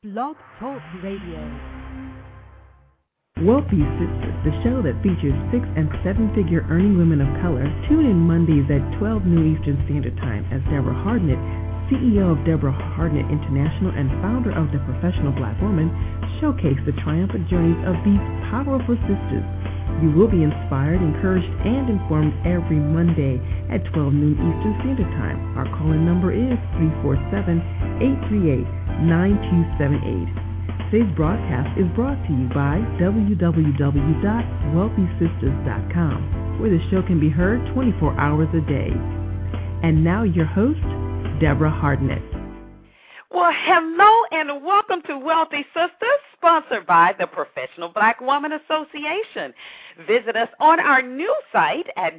Blog Talk Radio. Wealthy Sistas, the show that features 6- and 7-figure earning women of color. Tune in Mondays at 12 noon Eastern Standard Time as Deborah Hardnett, CEO of Deborah Hardnett International and founder of The Professional Black Woman, showcase the triumphant journeys of these powerful sisters. You will be inspired, encouraged, and informed every Monday at 12 noon Eastern Standard Time. Our call-in number is 347-838-9278. Today's broadcast is brought to you by www.wealthysisters.com, where the show can be heard 24 hours a day. And now your host, Deborah Hardnett. Well, hello and welcome to Wealthy Sistas, sponsored by the Professional Black Woman Association. Visit us on our new site at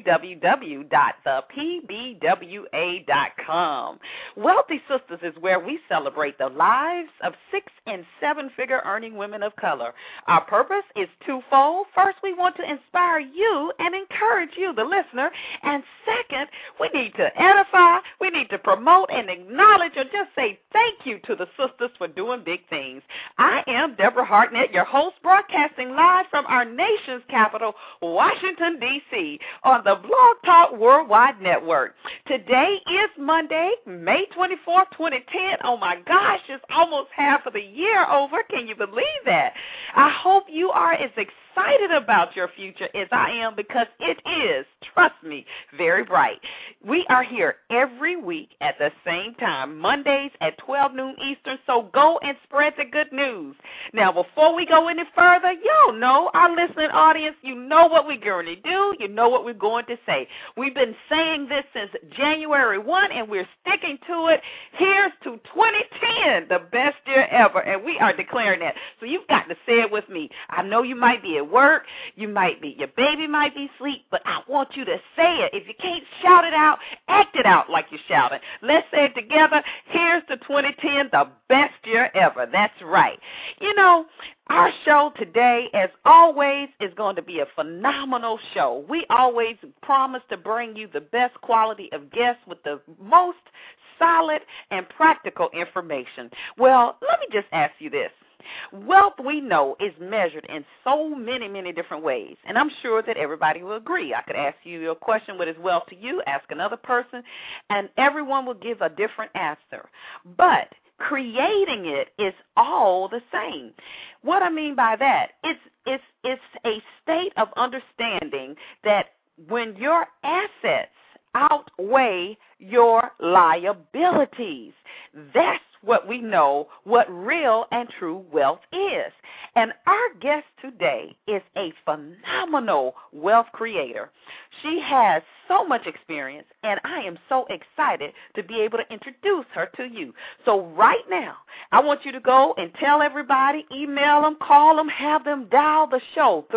www.thepbwa.com. Wealthy Sistas is where we celebrate the lives of 6- and 7-figure earning women of color. Our purpose is twofold. First, we want to inspire you and encourage you, the listener. And second, we need to edify, we need to promote and acknowledge or just say thank you to the sisters for doing big things. I am Deborah Hardnett, your host, broadcasting live from our nation's capital, Washington, D.C., on the Blog Talk Worldwide Network. Today is Monday, May 24th, 2010. Oh, my gosh, it's almost half of the year over. Can you believe that? I hope you are as excited about your future as I am, because it is, trust me, very bright. We are here every week at the same time, Mondays at 12 noon Eastern, so go and spread the good news. Now, before we go any further, y'all know, our listening audience, you know what we're going to do, you know what we're going to say. We've been saying this since January 1, and we're sticking to it. Here's to 2010, the best year ever, and we are declaring that. So you've got to say it with me. I know you might be at work, your baby might be asleep, but I want you to say it. If you can't shout it out, act it out like you're shouting. Let's say it together. Here's to 2010, the best year ever. That's right. You know, our show today, as always, is going to be a phenomenal show. We always promise to bring you the best quality of guests with the most solid and practical information. Well, let me just ask you this. Wealth, we know, is measured in so many, many different ways, and I'm sure that everybody will agree. I could ask you a question, what is wealth to you? Ask another person, and everyone will give a different answer. But creating it is all the same. What I mean by that, it's a state of understanding that when your assets outweigh your liabilities, that's what we know what real and true wealth is. And our guest today is a phenomenal wealth creator. She has so much experience, and I am so excited to be able to introduce her to you. So right now, I want you to go and tell everybody, email them, call them, have them dial the show,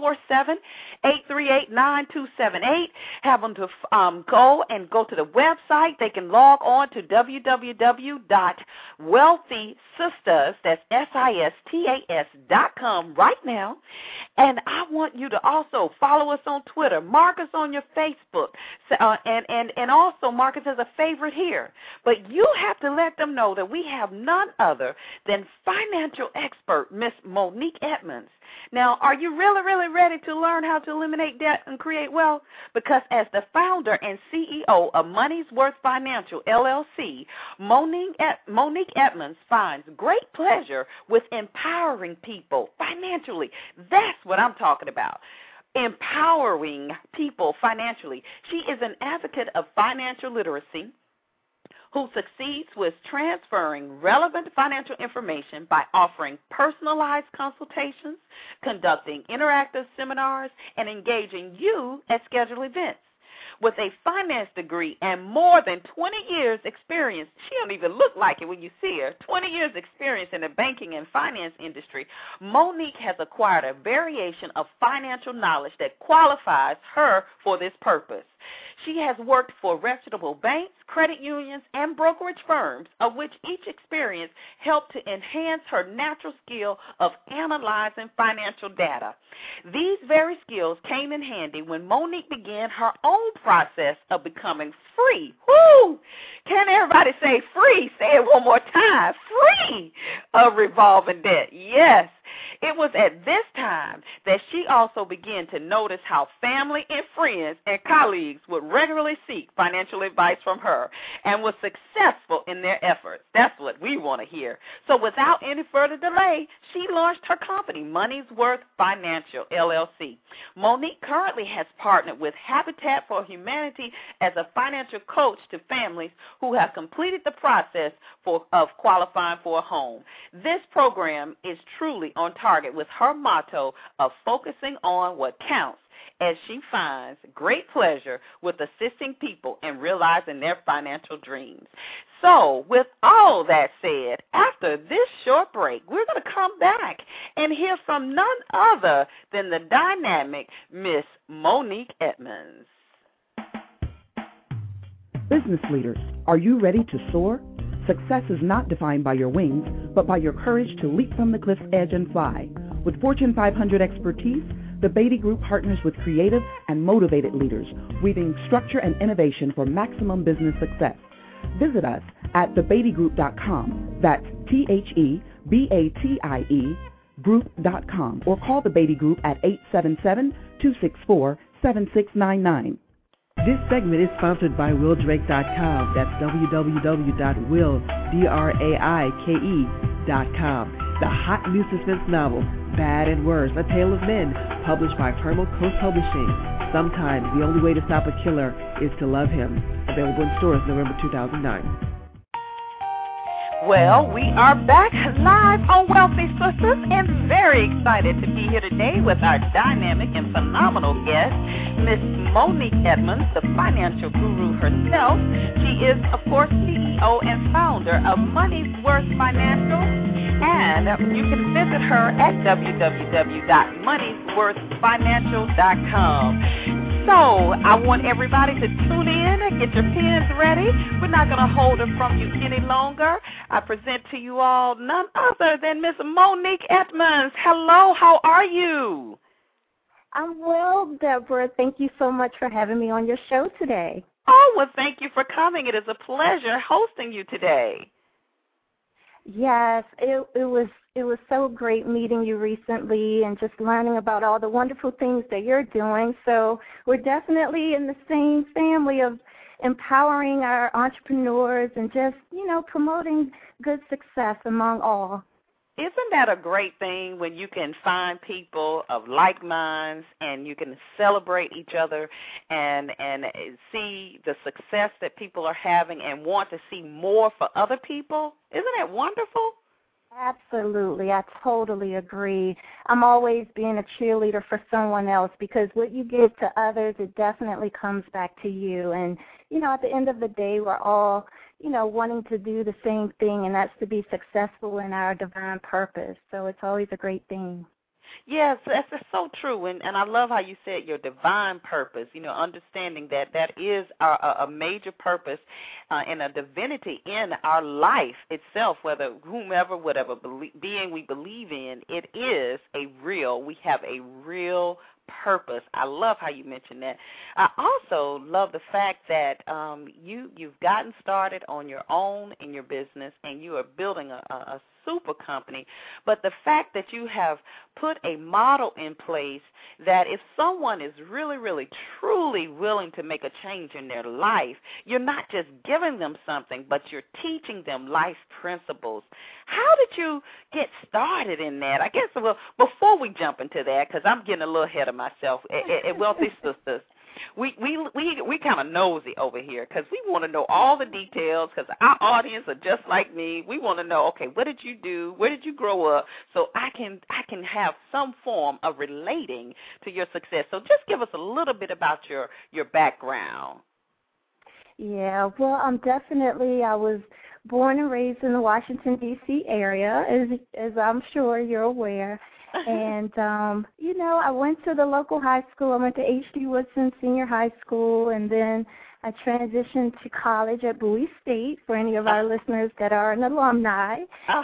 347-838-9278. Have them to go to the website. They can log on to www.wealthysistas, that's SISTAS.com right now. And I want you to also follow us on Twitter, mark us on your Facebook, and also mark us as a favorite here. But you have to let them know that we have none other than financial expert, Miss Monique Edmonds. Now, are you really, really ready to learn how to eliminate debt and create wealth? Because as the founder and CEO of Money's Worth Financial, LLC, Monique Edmonds finds great pleasure with empowering people financially. That's what I'm talking about. Empowering people financially. She is an advocate of financial literacy who succeeds with transferring relevant financial information by offering personalized consultations, conducting interactive seminars, and engaging you at scheduled events. With a finance degree and more than 20 years experience, she don't even look like it when you see her, 20 years experience in the banking and finance industry, Monique has acquired a variation of financial knowledge that qualifies her for this purpose. She has worked for reputable banks, credit unions, and brokerage firms, of which each experience helped to enhance her natural skill of analyzing financial data. These very skills came in handy when Monique began her own process of becoming free. Woo! Can everybody say free? Say it one more time. Free of revolving debt. Yes. It was at this time that she also began to notice how family and friends and colleagues would regularly seek financial advice from her and was successful in their efforts. That's what we want to hear. So without any further delay, she launched her company, Money's Worth Financial, LLC. Monique currently has partnered with Habitat for Humanity as a financial coach to families who have completed the process of qualifying for a home. This program is truly on target with her motto of focusing on what counts, as she finds great pleasure with assisting people in realizing their financial dreams. So, with all that said, after this short break, we're going to come back and hear from none other than the dynamic Miss Monique Edmonds. Business leaders, are you ready to soar? Success is not defined by your wings, but by your courage to leap from the cliff's edge and fly. With Fortune 500 expertise, the Beatty Group partners with creative and motivated leaders, weaving structure and innovation for maximum business success. Visit us at thebeattygroup.com. That's TheBatie group.com, or call the Beatty Group at 877-264-7699. This segment is sponsored by WillDrake.com. That's www.willdraike.com. The hot new suspense novel, Bad and Worse, A Tale of Men, published by Permal Coast Publishing. Sometimes the only way to stop a killer is to love him. Available in stores November 2009. Well, we are back live on Wealthy Sistas and very excited to be here today with our dynamic and phenomenal guest, Miss Monique Edmonds, the financial guru herself. She is, of course, CEO and founder of Money's Worth Financial, and you can visit her at www.moneysworthfinancial.com. So, I want everybody to tune in and get your pens ready. We're not going to hold it from you any longer. I present to you all none other than Miss Monique Edmonds. Hello, how are you? I'm well, Deborah. Thank you so much for having me on your show today. Oh, well, thank you for coming. It is a pleasure hosting you today. Yes, it was so great meeting you recently and just learning about all the wonderful things that you're doing. So we're definitely in the same family of empowering our entrepreneurs and just, promoting good success among all. Isn't that a great thing when you can find people of like minds and you can celebrate each other and see the success that people are having and want to see more for other people? Isn't that wonderful? Absolutely. I totally agree. I'm always being a cheerleader for someone else because what you give to others, it definitely comes back to you. And, at the end of the day, we're all, wanting to do the same thing, and that's to be successful in our divine purpose. So it's always a great thing. Yes, that's so true, and I love how you said your divine purpose, understanding that is a major purpose and a divinity in our life itself, whether whatever being we believe in, we have a real purpose. I love how you mentioned that. I also love the fact that you've gotten started on your own in your business and you are building a super company, but the fact that you have put a model in place that if someone is really, really, truly willing to make a change in their life, you're not just giving them something, but you're teaching them life principles. How did you get started in that? I guess, well, before we jump into that, because I'm getting a little ahead of myself, at Wealthy Sistas, we kind of nosy over here because we want to know all the details because our audience are just like me. We want to know, okay, what did you do? Where did you grow up? So I can have some form of relating to your success. So just give us a little bit about your background. Yeah, well, definitely. I was born and raised in the Washington, D.C. area, as I'm sure you're aware. And, I went to the local high school. I went to H.D. Woodson Senior High School, and then I transitioned to college at Bowie State for any of our listeners that are an alumni.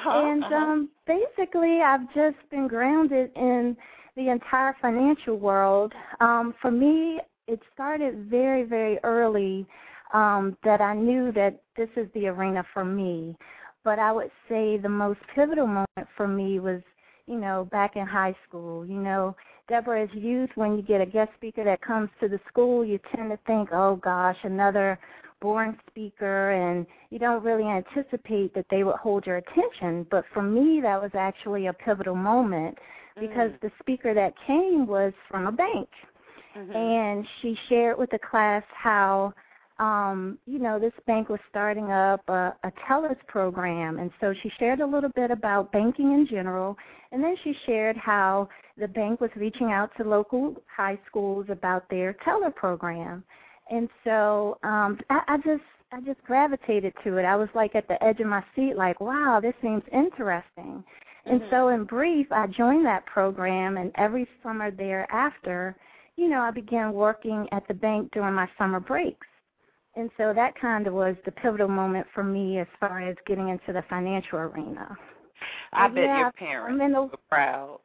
Basically, I've just been grounded in the entire financial world. For me, it started very, very early that I knew that this is the arena for me. But I would say the most pivotal moment for me was, back in high school. Deborah, as youth, when you get a guest speaker that comes to the school, you tend to think, oh, gosh, another boring speaker, and you don't really anticipate that they would hold your attention. But for me, that was actually a pivotal moment because the speaker that came was from a bank. And she shared with the class how, this bank was starting up a tellers program. And so she shared a little bit about banking in general, and then she shared how the bank was reaching out to local high schools about their teller program. And so I just gravitated to it. I was like at the edge of my seat, like, wow, this seems interesting. And so in brief, I joined that program, and every summer thereafter, I began working at the bank during my summer breaks. And so that kind of was the pivotal moment for me as far as getting into the financial arena. I bet your parents were proud.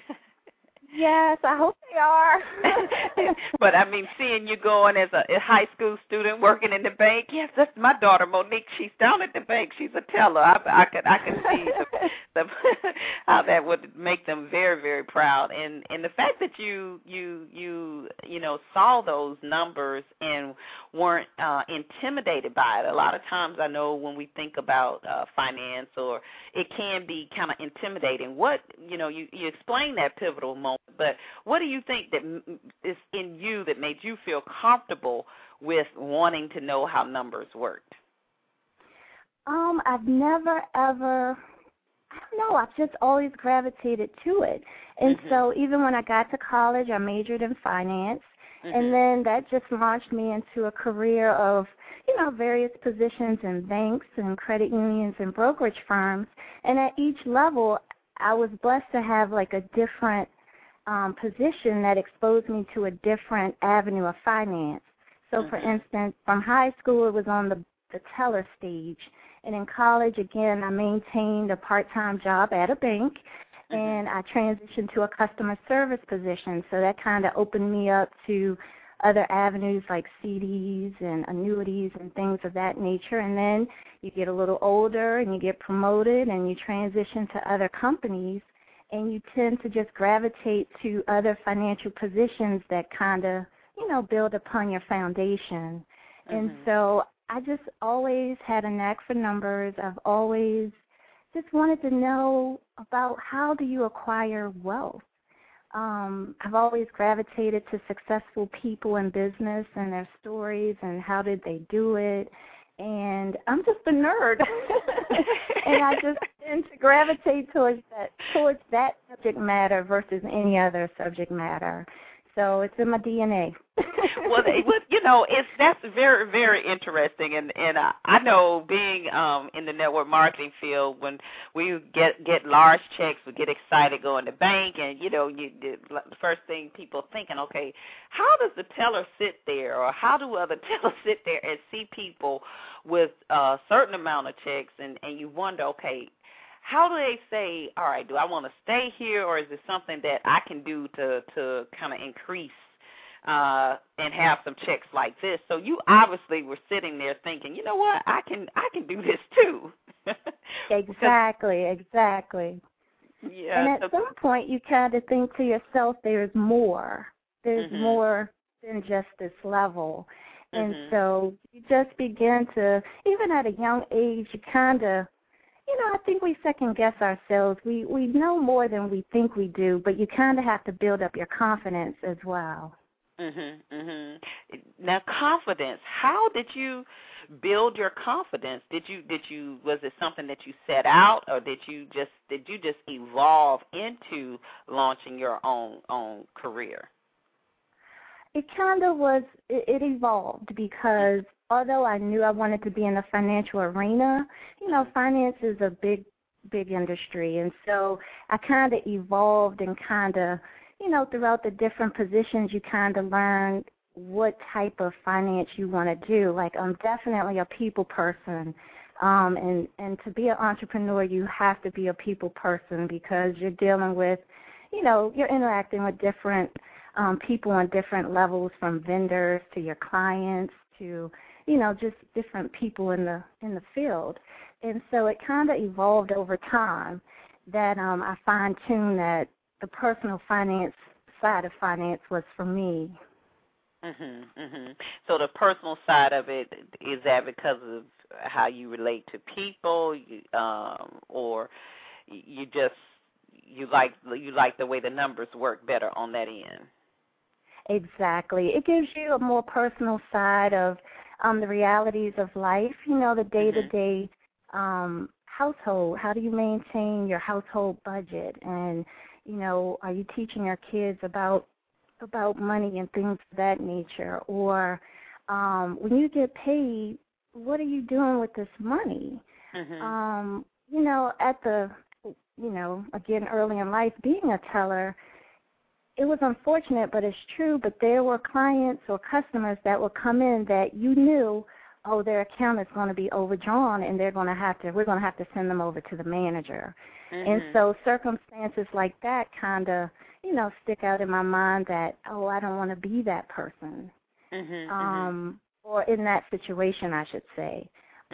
Yes, I hope they are. But, seeing you going as a high school student working in the bank, yes, that's my daughter, Monique. She's down at the bank. She's a teller. I could see how that would make them very, very proud. And the fact that you saw those numbers and weren't intimidated by it. A lot of times I know when we think about finance, or it can be kind of intimidating. What, you explained that pivotal moment, but what do you think that is in you that made you feel comfortable with wanting to know how numbers worked? I've never ever, I don't know, I've just always gravitated to it. And so even when I got to college, I majored in finance, and then that just launched me into a career of, various positions in banks and credit unions and brokerage firms. And at each level, I was blessed to have like a different position that exposed me to a different avenue of finance. So, for instance, from high school, it was on the teller stage. And in college, again, I maintained a part-time job at a bank, and I transitioned to a customer service position. So that kind of opened me up to other avenues like CDs and annuities and things of that nature. And then you get a little older and you get promoted and you transition to other companies, and you tend to just gravitate to other financial positions that kind of, build upon your foundation. And so I just always had a knack for numbers. I've always just wanted to know about how do you acquire wealth. I've always gravitated to successful people in business and their stories and how did they do it. And I'm just a nerd. And I just tend to gravitate towards that subject matter versus any other subject matter. So it's in my DNA. Well, that's very, very interesting, and I know being in the network marketing field, when we get large checks, we get excited going to bank, and the first thing people thinking, okay, how does the teller sit there, or how do other tellers sit there and see people with a certain amount of checks, and you wonder, okay, how do they say, all right, do I want to stay here, or is it something that I can do to kind of increase and have some checks like this? So you obviously were sitting there thinking, you know what, I can do this too. Exactly. Yeah. And at some point you kind of think to yourself, there's more. There's more than just this level. And so you just begin to, even at a young age, you kind of, I think we second guess ourselves. We know more than we think we do, but you kind of have to build up your confidence as well. Now, confidence. How did you build your confidence? Was it something that you set out, or did you just evolve into launching your own career? It kind of was, it evolved because although I knew I wanted to be in the financial arena, finance is a big industry. And so I kind of evolved and kind of, throughout the different positions, you kind of learn what type of finance you want to do. Like, I'm definitely a people person. And to be an entrepreneur, you have to be a people person because you're dealing with, you're interacting with different people on different levels, from vendors to your clients to, just different people in the field. And so it kind of evolved over time that I fine-tuned that the personal finance side of finance was for me. So the personal side of it, is that because of how you relate to people, or you like the way the numbers work better on that end? Exactly. It gives you a more personal side of the realities of life, the day-to-day household. How do you maintain your household budget? And, are you teaching your kids about money and things of that nature? Or when you get paid, what are you doing with this money? At the, again, early in life, being a teller, it was unfortunate, but it's true, but there were clients or customers that would come in that you knew, their account is going to be overdrawn and we're going to have to send them over to the manager. And so circumstances like that kind of, stick out in my mind that, I don't want to be that person. Or in that situation, I should say.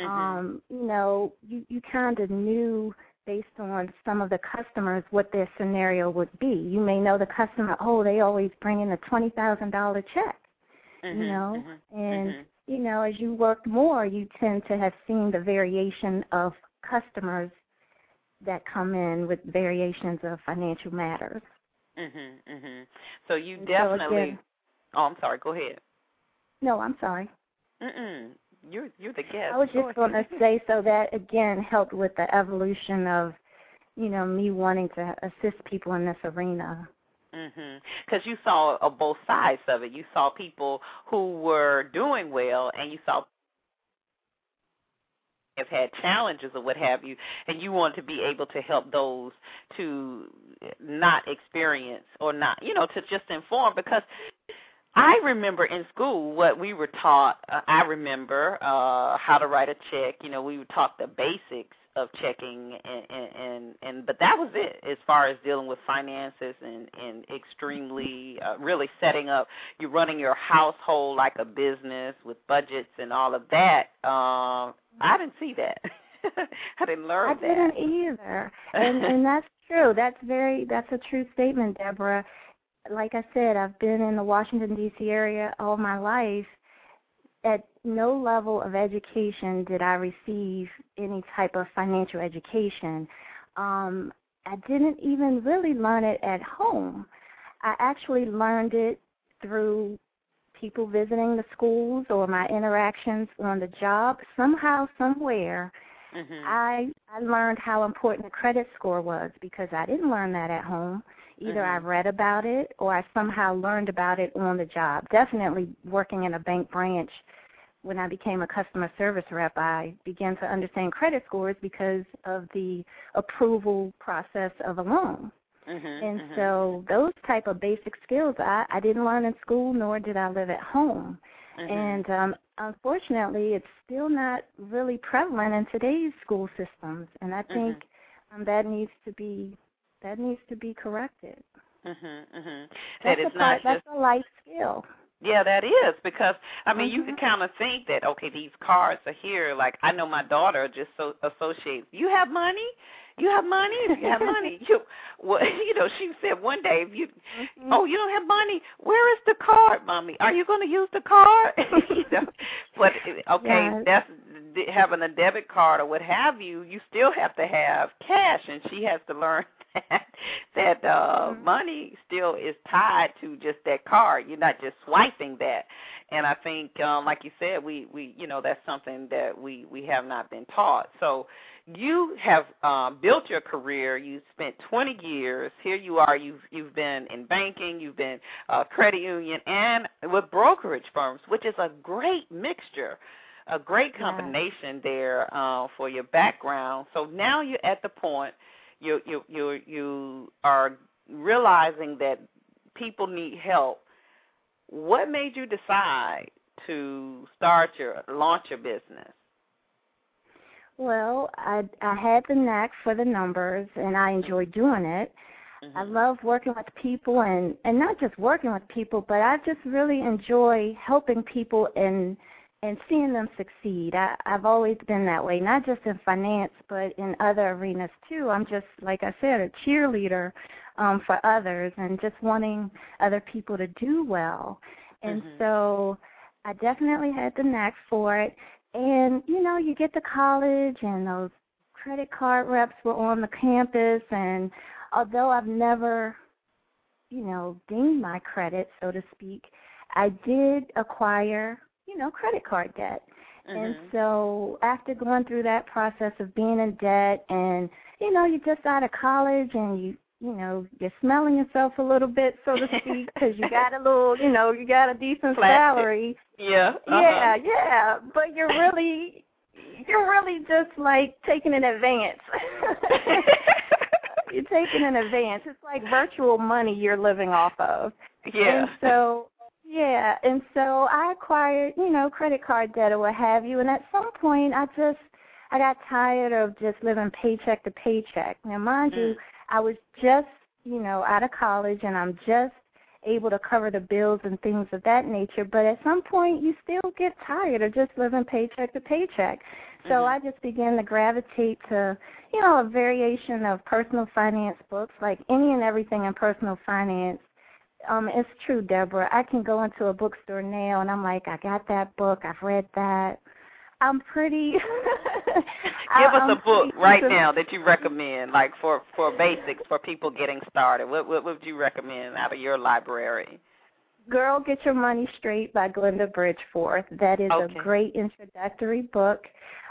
You kind of knew based on some of the customers what their scenario would be. You may know the customer, they always bring in a $20,000 check, and, as you work more, you tend to have seen the variation of customers that come in with variations of financial matters. So you definitely, I'm sorry, go ahead. No, I'm sorry. You're the guest. I was just going to say, so that, again, helped with the evolution of, me wanting to assist people in this arena. Because you saw both sides of it. You saw people who were doing well, and you saw have had challenges or what have you, and you want to be able to help those to not experience or not, to just inform. Because I remember in school what we were taught. I remember how to write a check. We were taught the basics of checking, and but that was it as far as dealing with finances and extremely really setting up. You're running your household like a business with budgets and all of that. I didn't see that. I didn't learn that. I didn't either, and that's true. That's a true statement, Deborah. Like I said, I've been in the Washington, D.C. area all my life. At no level of education did I receive any type of financial education. I didn't even really learn it at home. I actually learned it through people visiting the schools or my interactions on the job. Somehow, somewhere, I learned how important a credit score was because I didn't learn that at home. Either I read about it or I somehow learned about it on the job. Definitely working in a bank branch, when I became a customer service rep, I began to understand credit scores because of the approval process of a loan. And so those type of basic skills I didn't learn in school, nor did I live at home. And unfortunately, it's still not really prevalent in today's school systems. And I think that needs to be corrected. That's a life skill. Yeah, that is, because, you can kind of think that, okay, these cards are here. Like, I know my daughter just associates, you have money? You have money? You have money. She said one day, you don't have money? Where is the card, Mommy? Are you going to use the card? But, okay, that's having a debit card or what have you, you still have to have cash, and she has to learn that money still is tied to just that card. You're not just swiping that. And I think, like you said, we that's something that we have not been taught. So, you have built your career. You spent 20 years. Here you are. You've been in banking. You've been credit union and with brokerage firms, which is a great mixture, a great combination there for your background. So now you're at the point you are realizing that people need help. What made you decide to launch your business? Well, I had the knack for the numbers, and I enjoy doing it. Mm-hmm. I love working with people, and not just working with people, but I just really enjoy helping people and seeing them succeed. I've always been that way, not just in finance, but in other arenas too. I'm just, like I said, a cheerleader for others and just wanting other people to do well. And so I definitely had the knack for it. And, you know, you get to college and those credit card reps were on the campus, and although I've never, you know, dinged my credit, so to speak, I did acquire, you know, credit card debt. And so after going through that process of being in debt and, you know, you're just out of college and you know, you're smelling yourself a little bit, so to speak, because you got a little, you know, you got a decent salary. Yeah. Yeah. But you're really just like taking an advance. You're taking an advance. It's like virtual money you're living off of. Yeah. And so I acquired, you know, credit card debt or what have you, and at some point I got tired of just living paycheck to paycheck. Now, mind you, I was just, you know, out of college, and I'm just able to cover the bills and things of that nature. But at some point, you still get tired of just living paycheck to paycheck. So I just began to gravitate to, you know, a variation of personal finance books, like any and everything in personal finance. It's true, Deborah. I can go into a bookstore now, and I'm like, I got that book. I've read that. I'm pretty. Give us a book right now that you recommend, like for basics, for people getting started. What would you recommend out of your library? Girl, Get Your Money Straight by Glenda Bridgeforth. That is a great introductory book.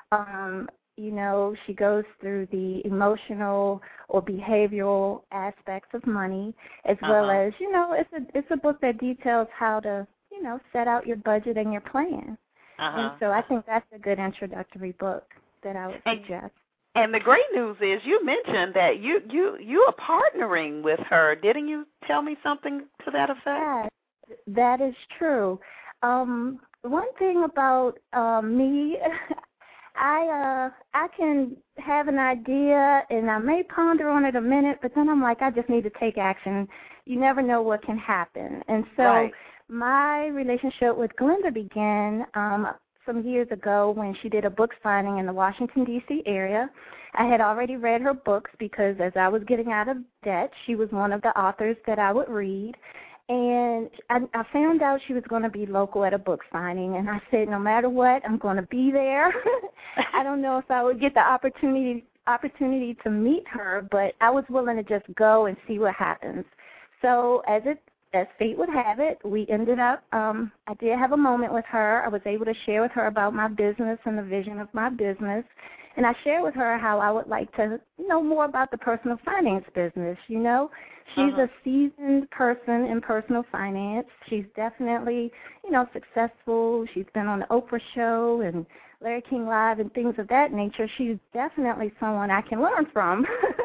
You know, she goes through the emotional or behavioral aspects of money, as well as, you know, it's a book that details how to, you know, set out your budget and your plan. And so I think that's a good introductory book that I would suggest. And the great news is you mentioned that you are partnering with her. Didn't you tell me something to that effect? Yeah, that is true. One thing about me, I can have an idea and I may ponder on it a minute, but then I'm like, I just need to take action. You never know what can happen. And so my relationship with Glenda began some years ago when she did a book signing in the Washington, D.C. area. I had already read her books because as I was getting out of debt, she was one of the authors that I would read. And I found out she was going to be local at a book signing, and I said, no matter what, I'm going to be there. I don't know if I would get the opportunity to meet her, but I was willing to just go and see what happens. So as fate would have it, we ended up, I did have a moment with her. I was able to share with her about my business and the vision of my business. And I shared with her how I would like to know more about the personal finance business. You know, she's a seasoned person in personal finance. She's definitely, you know, successful. She's been on the Oprah show and Larry King Live and things of that nature. She's definitely someone I can learn from,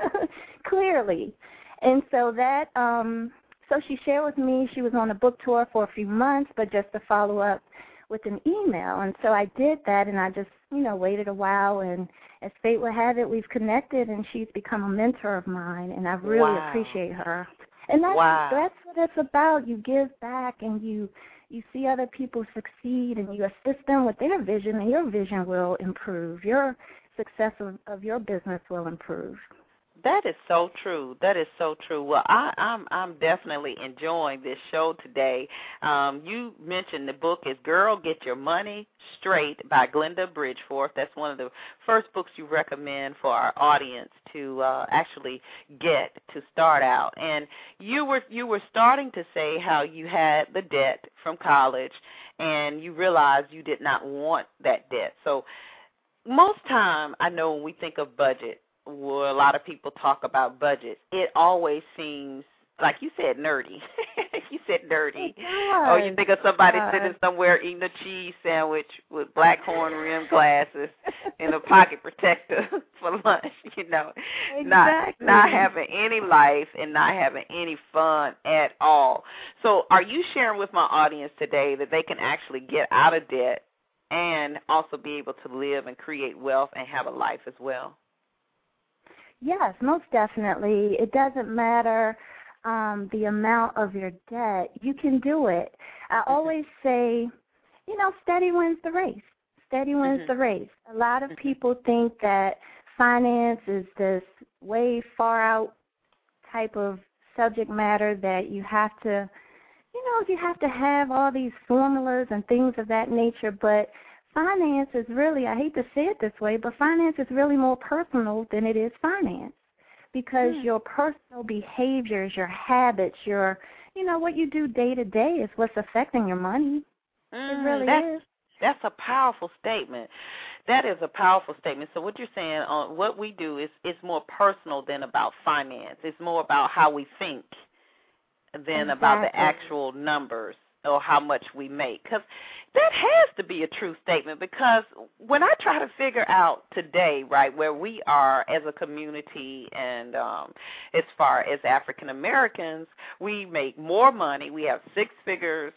clearly. And so that, so she shared with me she was on a book tour for a few months, but just to follow up with an email. And so I did that, and I just, you know, waited a while, and as fate would have it, we've connected, and she's become a mentor of mine, and I really appreciate her. And that's what it's about. You give back, and you see other people succeed, and you assist them with their vision, and your vision will improve. Your success of your business will improve. That is so true. That is so true. Well, I'm definitely enjoying this show today. You mentioned the book is Girl, Get Your Money Straight by Glenda Bridgeforth. That's one of the first books you recommend for our audience to actually get to start out. And you were starting to say how you had the debt from college and you realized you did not want that debt. So most time, I know when we think of budget, where a lot of people talk about budget, it always seems, like you said, nerdy. You said nerdy. Or you think of somebody sitting somewhere eating a cheese sandwich with black horn rimmed glasses and a pocket protector for lunch, you know. Exactly. Not having any life and not having any fun at all. So are you sharing with my audience today that they can actually get out of debt and also be able to live and create wealth and have a life as well? Yes, most definitely. It doesn't matter the amount of your debt. You can do it. I always say, you know, steady wins the race. Steady wins the race. A lot of people think that finance is this way far out type of subject matter that you have to, you have to have all these formulas and things of that nature, but finance is really, I hate to say it this way, but finance is really more personal than it is finance, because your personal behaviors, your habits, your, what you do day to day is what's affecting your money. It really is. That's a powerful statement. That is a powerful statement. So what you're saying, what we do is more personal than about finance. It's more about how we think than about the actual numbers or how much we make. Because that has to be a true statement, because when I try to figure out today, right, where we are as a community and as far as African Americans, we make more money. We have six figures.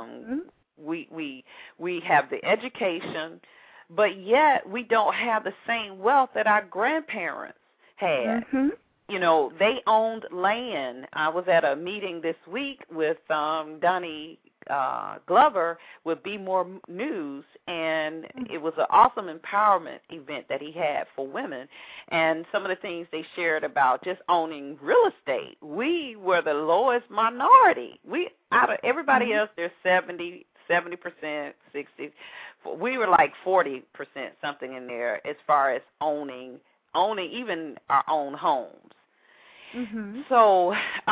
We have the education, but yet we don't have the same wealth that our grandparents had. They owned land. I was at a meeting this week with Donnie Glover with Be More News, and it was an awesome empowerment event that he had for women. And some of the things they shared about just owning real estate, we were the lowest minority. We, out of everybody else, there's 70%, 60%. We were like 40% something in there as far as owning even our own homes. So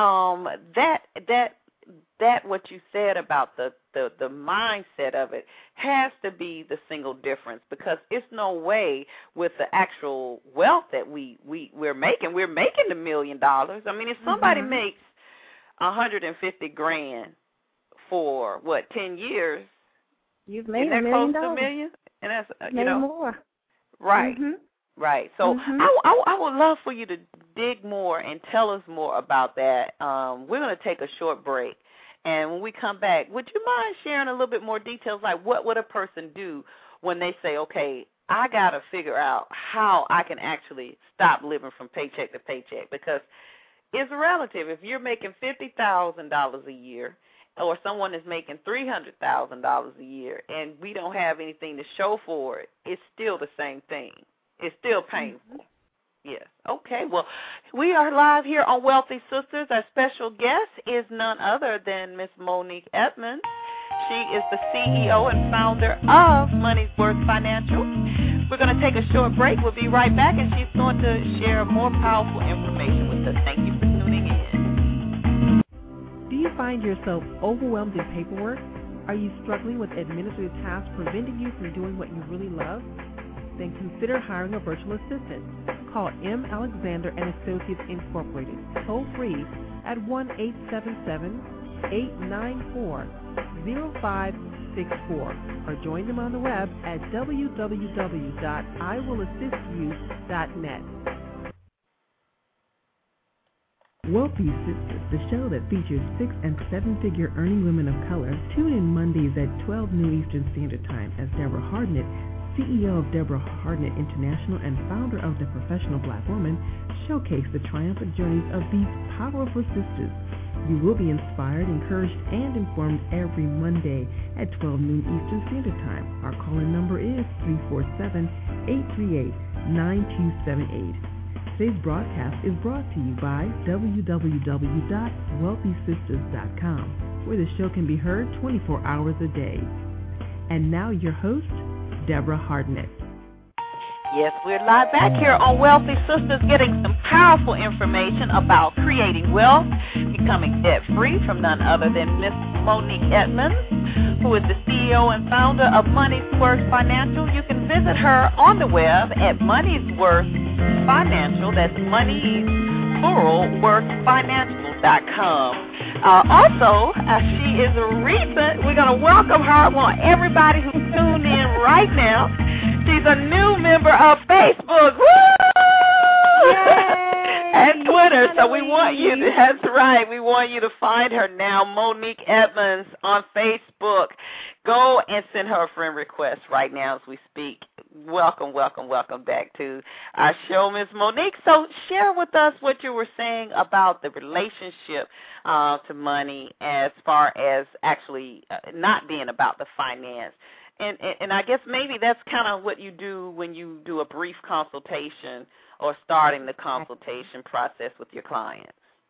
that what you said about the mindset of it has to be the single difference, because it's no way with the actual wealth that we're making the $1 million. I mean, if somebody makes $150,000 for 10 years, you've made $1 million. Close to $1 million, and that's more. Right. Right. So I would love for you to dig more and tell us more about that. We're going to take a short break. And when we come back, would you mind sharing a little bit more details, like what would a person do when they say, okay, I got to figure out how I can actually stop living from paycheck to paycheck? Because it's relative. If you're making $50,000 a year or someone is making $300,000 a year and we don't have anything to show for it, it's still the same thing. It's still painful. Yes. Okay. Well, we are live here on Wealthy Sisters. Our special guest is none other than Miss Monique Edmonds. She is the CEO and founder of Money's Worth Financial. We're going to take a short break. We'll be right back, and she's going to share more powerful information with us. Thank you for tuning in. Do you find yourself overwhelmed in paperwork? Are you struggling with administrative tasks preventing you from doing what you really love? Then consider hiring a virtual assistant. Call M. Alexander & Associates Incorporated, toll free at 1-877-894-0564, or join them on the web at www.iwillassistyou.net. Wealthy Sisters, the show that features 6- and 7-figure earning women of color. Tune in Mondays at 12 noon Eastern Standard Time as Deborah Hardnett, CEO of Deborah Hardnett International and founder of The Professional Black Woman, showcase the triumphant journeys of these powerful sisters. You will be inspired, encouraged, and informed every Monday at 12 noon Eastern Standard Time. Our call-in number is 347-838-9278. Today's broadcast is brought to you by www.wealthysisters.com, where the show can be heard 24 hours a day. And now your host, Deborah Hardnett. Yes, we're live back here on Wealthy Sisters, getting some powerful information about creating wealth, becoming debt-free from none other than Miss Monique Edmonds, who is the CEO and founder of Money's Worth Financial. You can visit her on the web at Money's Worth Financial. That's Money's Financial.com. Also, she is we're going to welcome her. I want everybody who's tuned in right now. She's a new member of Facebook. Woo! And Twitter. So we want you to, that's right, we want you to find her now, Monique Edmonds on Facebook. Go and send her a friend request right now as we speak. Welcome back to our show, Ms. Monique. So share with us what you were saying about the relationship to money as far as actually not being about the finance. And I guess maybe that's kind of what you do when you do a brief consultation or starting the consultation process with your clients.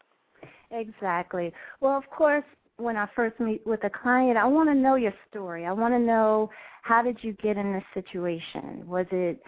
Exactly. Well, of course, when I first meet with a client, I want to know your story. I want to know, how did you get in this situation? Was it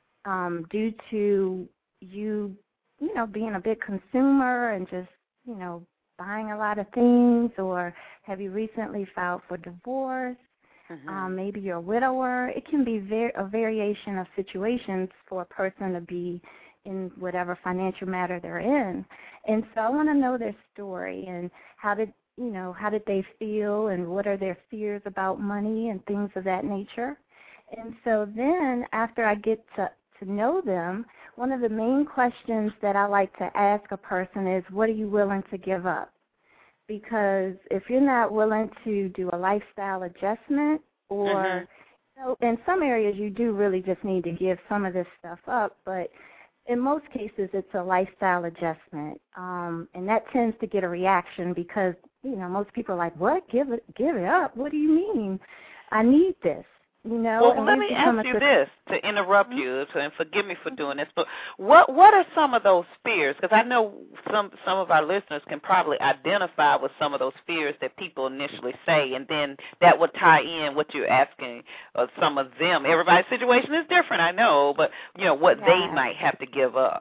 due to you being a big consumer and just, buying a lot of things, or have you recently filed for divorce? Mm-hmm. Maybe you're a widower. It can be a variation of situations for a person to be in whatever financial matter they're in. And so I want to know their story and how did they feel and what are their fears about money and things of that nature. And so then after I get to know them, one of the main questions that I like to ask a person is, what are you willing to give up? Because if you're not willing to do a lifestyle adjustment, or in some areas you do really just need to give some of this stuff up, but in most cases it's a lifestyle adjustment, and that tends to get a reaction because most people are like, what? Give it up? What do you mean? I need this. Well, let me ask you this, to interrupt you, and forgive me for doing this, but what are some of those fears? Because I know some of our listeners can probably identify with some of those fears that people initially say, and then that would tie in what you're asking of some of them. Everybody's situation is different, I know, but, what they might have to give up.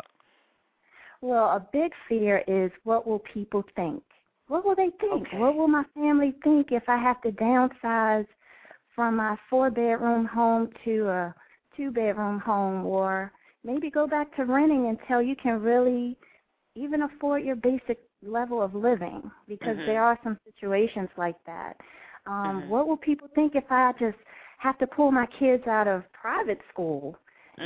Well, a big fear is, what will people think? What will they think? Okay. What will my family think if I have to downsize from my 4-bedroom home to a 2-bedroom home, or maybe go back to renting until you can really even afford your basic level of living, because there are some situations like that. What will people think if I just have to pull my kids out of private school?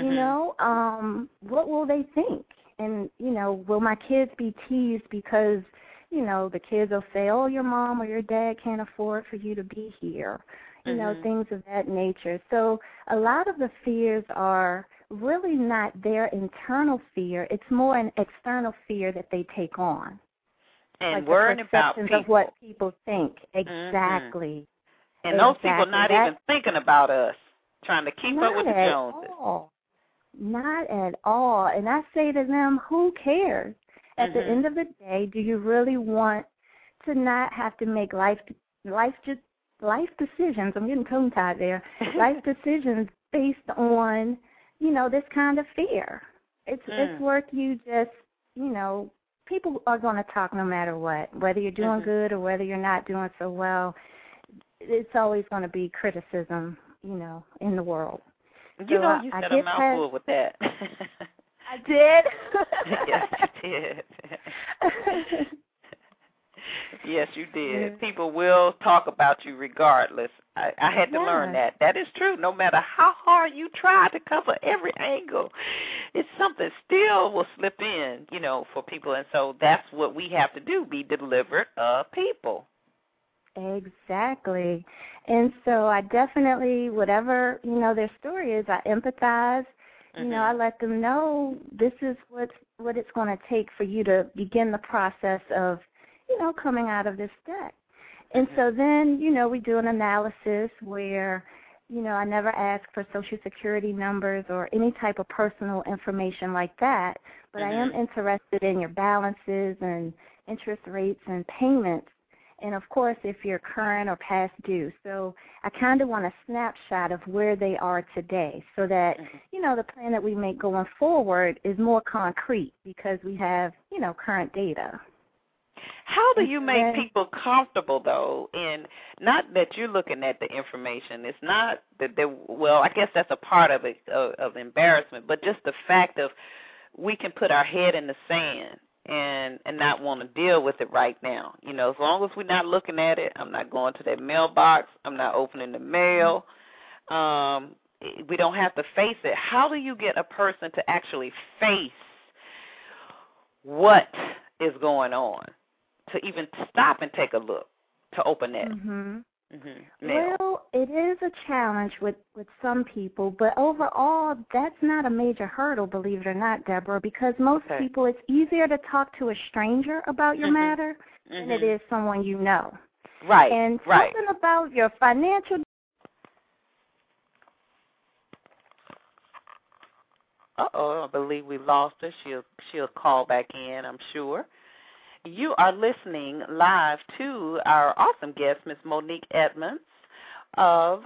What will they think? And, will my kids be teased because, the kids will say, oh, your mom or your dad can't afford for you to be here? Things of that nature. So a lot of the fears are really not their internal fear. It's more an external fear that they take on. And like worrying about people. Of what people think. Exactly. And those people not even thinking about us, trying to keep up with the Joneses. Not at all. And I say to them, who cares? At the end of the day, do you really want to not have to make life decisions? I'm getting tongue-tied there. Life decisions based on, this kind of fear. It's worth you just, people are going to talk no matter what, whether you're doing good or whether you're not doing so well. It's always going to be criticism, in the world. You said a mouthful with that. I did? Yes, you did. Yes, you did. People will talk about you regardless. I had to learn that. That is true. No matter how hard you try to cover every angle, it's something still will slip in, for people. And so that's what we have to do, be deliberate of people. Exactly. And so I definitely, whatever, their story is, I empathize. I let them know this is what it's going to take for you to begin the process of, coming out of this debt. And so then, we do an analysis where, I never ask for Social Security numbers or any type of personal information like that, but I am interested in your balances and interest rates and payments. And, of course, if you're current or past due. So I kind of want a snapshot of where they are today so that, the plan that we make going forward is more concrete because we have, current data. How do you make people comfortable, though, in not that you're looking at the information? It's not that well, I guess that's a part of it, of embarrassment, but just the fact of we can put our head in the sand and not want to deal with it right now. You know, as long as we're not looking at it, I'm not going to that mailbox. I'm not opening the mail. We don't have to face it. How do you get a person to actually face what is going on, to even stop and take a look, to open that? Well, it is a challenge with some people, but overall, that's not a major hurdle, believe it or not, Deborah, because most people, it's easier to talk to a stranger about your matter than it is someone you know. Right, and something about your financial... I believe we lost her. She'll call back in, I'm sure. You are listening live to our awesome guest, Ms. Monique Edmonds of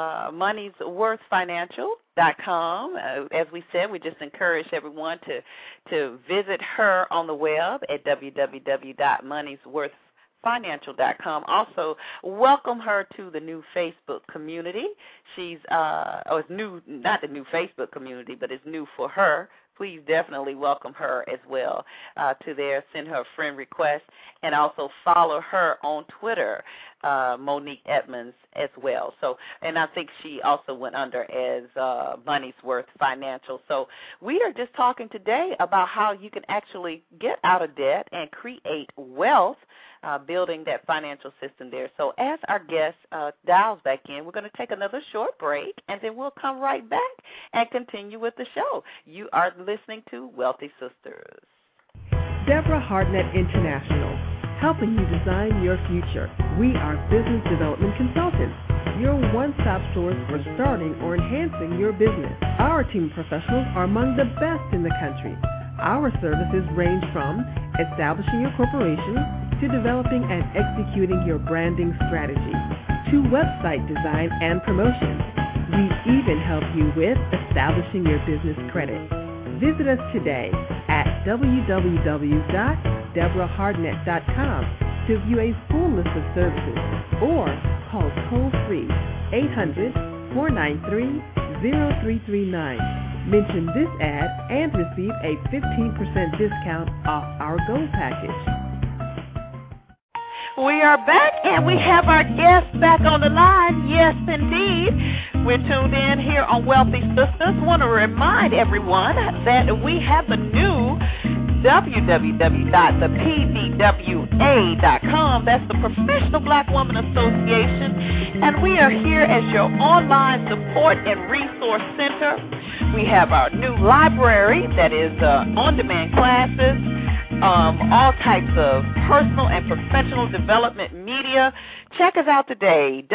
Money'sWorthFinancial.com. As we said, we just encourage everyone to visit her on the web at www.moneysworthfinancial.com. Also, welcome her to the new Facebook community. She's it's new, not the new Facebook community, but it's new for her. Please definitely welcome her as well to there. Send her a friend request, and also follow her on Twitter, Monique Edmonds, as well. So, and I think she also went under as Money's Worth Financial. So we are just talking today about how you can actually get out of debt and create wealth, building that financial system there. So as our guest dials back in, we're going to take another short break, and then we'll come right back and continue with the show. You are listening to Wealthy Sisters. Deborah Hartnett International, helping you design your future. We are business development consultants, your one-stop source for starting or enhancing your business. Our team of professionals are among the best in the country. Our services range from establishing your corporation to developing and executing your branding strategy, to website design and promotion. We even help you with establishing your business credit. Visit us today at www.deborahhartnett.com to view a full list of services, or call toll-free 800-493-0339. Mention this ad and receive a 15% discount off our Gold package. We are back, and we have our guest back on the line. Yes, indeed. We're tuned in here on Wealthy Sisters. Want to remind everyone that we have the new www.thepbwa.com. That's the Professional Black Woman Association. And we are here as your online support and resource center. We have our new library that is on-demand classes, all types of personal and professional development media. Check us out today,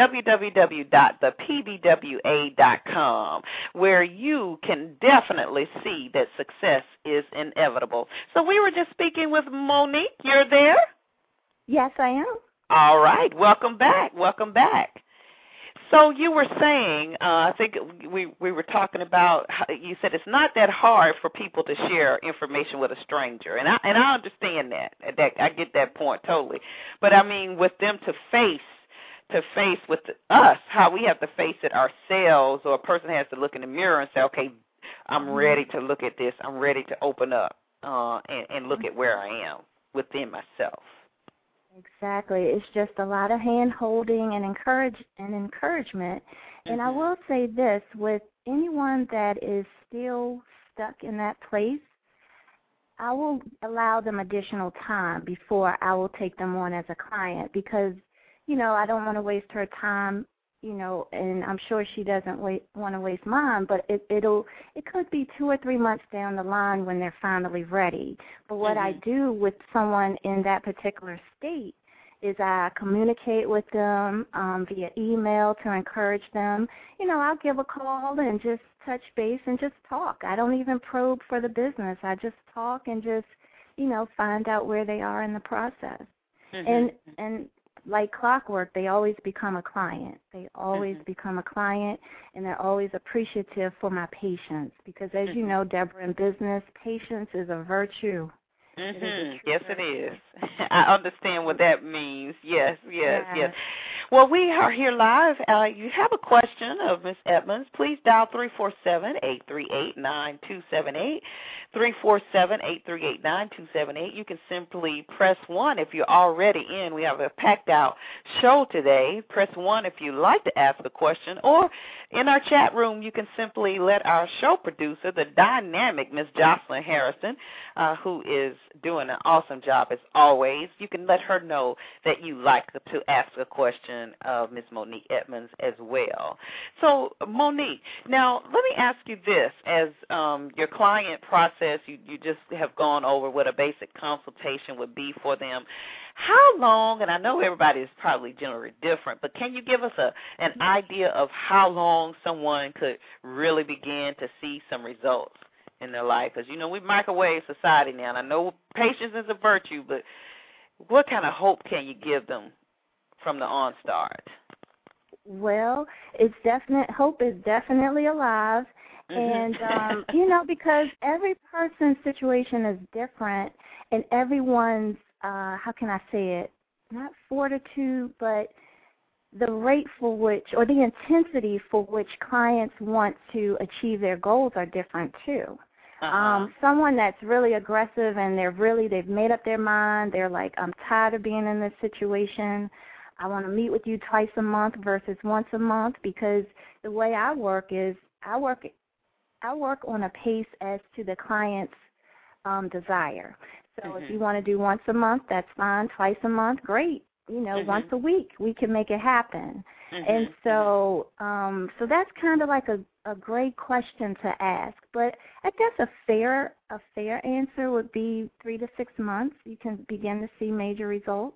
www.thepbwa.com, where you can definitely see that success is inevitable. So we were just speaking with Monique. You're there? Yes, I am. All right. Welcome back. Welcome back. So you were saying, I think we were talking about how you said it's not that hard for people to share information with a stranger, and I understand that. I get that point totally. But I mean, with them to face with us, how we have to face it ourselves, or a person has to look in the mirror and say, okay, I'm ready to look at this. I'm ready to open up and look at where I am within myself. Exactly. It's just a lot of hand-holding and encouragement. And I will say this, with anyone that is still stuck in that place, I will allow them additional time before I will take them on as a client, because, you know, I don't want to waste her time, you know, and I'm sure she doesn't want to waste mine, but it could be 2 or 3 months down the line when they're finally ready. But what I do with someone in that particular state is I communicate with them via email to encourage them. You know, I'll give a call and just touch base and just talk. I don't even probe for the business. I just talk and just, you know, find out where they are in the process. And like clockwork, they always become a client. They always become a client, and they're always appreciative for my patience, because as you know, Deborah, in business, patience is a virtue. Yes, it is. I understand what that means. Yes. Well, we are here live. You have a question of Ms. Edmonds, please dial 347-838-9278, 347-838-9278. You can simply press 1 if you're already in. We have a packed-out show today. Press 1 if you'd like to ask a question, or in our chat room, you can simply let our show producer, the dynamic Ms. Jocelyn Harrison, who is doing an awesome job as always, you can let her know that you like to ask a question of Ms. Monique Edmonds as well. So, Monique, now let me ask you this. As your client process, you just have gone over what a basic consultation would be for them. How long, and I know everybody is probably generally different, but can you give us an idea of how long someone could really begin to see some results in their life? Because, we microwave society now, and I know patience is a virtue, but what kind of hope can you give them from the onstart? Well, hope is definitely alive. And, because every person's situation is different, and everyone's, how can I say it, not fortitude, but the rate for which, or the intensity for which clients want to achieve their goals are different too. Someone that's really aggressive and they've made up their mind, they're like, I'm tired of being in this situation. I want to meet with you twice a month versus once a month, because the way I work is I work on a pace as to the client's desire. So if you want to do once a month, that's fine. Twice a month, great. Once a week, we can make it happen. And so that's kind of like a great question to ask. But I guess a fair answer would be 3 to 6 months. You can begin to see major results.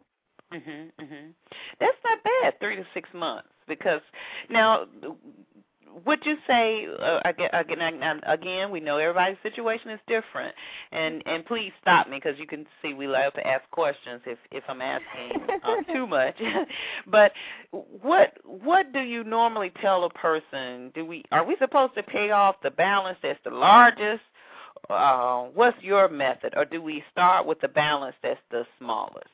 That's not bad, 3 to 6 months, because now would you say, again, we know everybody's situation is different, and please stop me, because you can see we love to ask questions if I'm asking too much. But what do you normally tell a person? Are we supposed to pay off the balance that's the largest? What's your method, or do we start with the balance that's the smallest?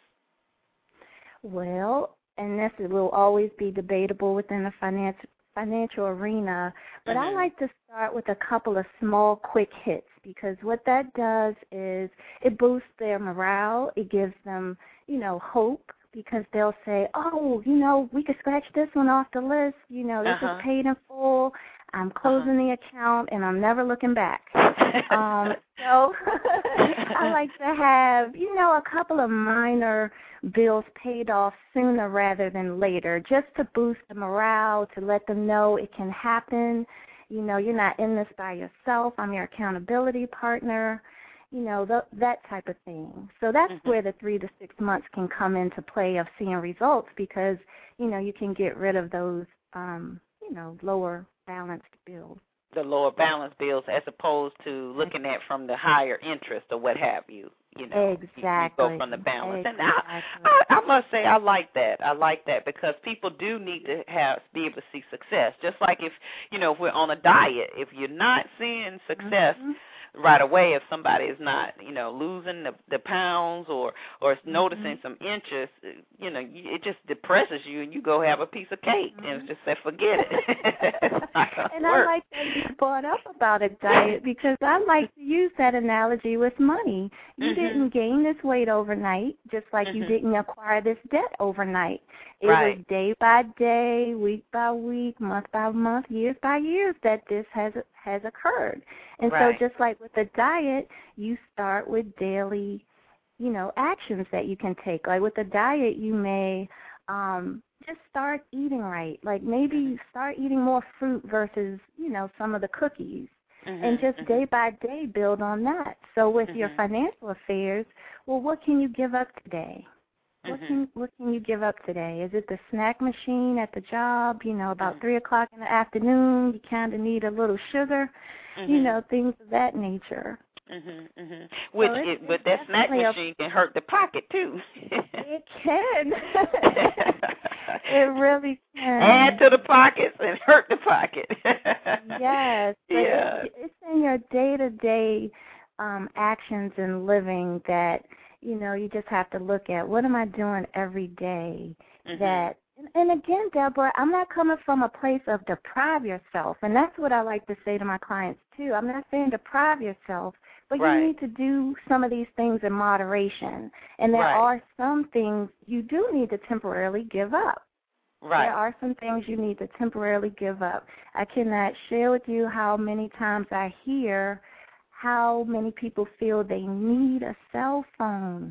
Well, and this will always be debatable within the financial arena, but I like to start with a couple of small, quick hits, because what that does is it boosts their morale. It gives them, hope, because they'll say, oh, we could scratch this one off the list. This is paid in full. I'm closing the account, and I'm never looking back. So I like to have, a couple of minor bills paid off sooner rather than later, just to boost the morale, to let them know it can happen. You're not in this by yourself. I'm your accountability partner, that type of thing. So that's where the 3 to 6 months can come into play of seeing results, because, you can get rid of those, lower balanced bills. The lower balance bills, as opposed to looking at from the higher interest or what have you. Exactly. You go from the balance. Exactly. And I must say I like that. I like that, because people do need to be able to see success. Just like if we're on a diet, if you're not seeing success right away, if somebody is not, losing the pounds or noticing some inches, it just depresses you, and you go have a piece of cake and just say, forget it. And I like that you brought up about a diet, because I like to use that analogy with money. You didn't gain this weight overnight, just like you didn't acquire this debt overnight. It was day by day, week by week, month by month, years by years that this has occurred. And so just like with the diet, you start with daily, actions that you can take. Like with the diet, you may just start eating right. Like maybe start eating more fruit versus, some of the cookies. And just day by day build on that. So with your financial affairs, well, what can you give up today? What can you give up today? Is it the snack machine at the job? About 3 o'clock in the afternoon, you kind of need a little sugar, things of that nature. But that snack machine can hurt the pocket, too. It can. It really can. Add to the pockets and hurt the pocket. Yes. But it's in your day-to-day actions in living that, you just have to look at. What am I doing every day that, and again, Deborah, I'm not coming from a place of deprive yourself, and that's what I like to say to my clients, too. I'm not saying deprive yourself, but you need to do some of these things in moderation, and there are some things you do need to temporarily give up. Right. There are some things you need to temporarily give up. I cannot share with you how many times I hear how many people feel they need a cell phone.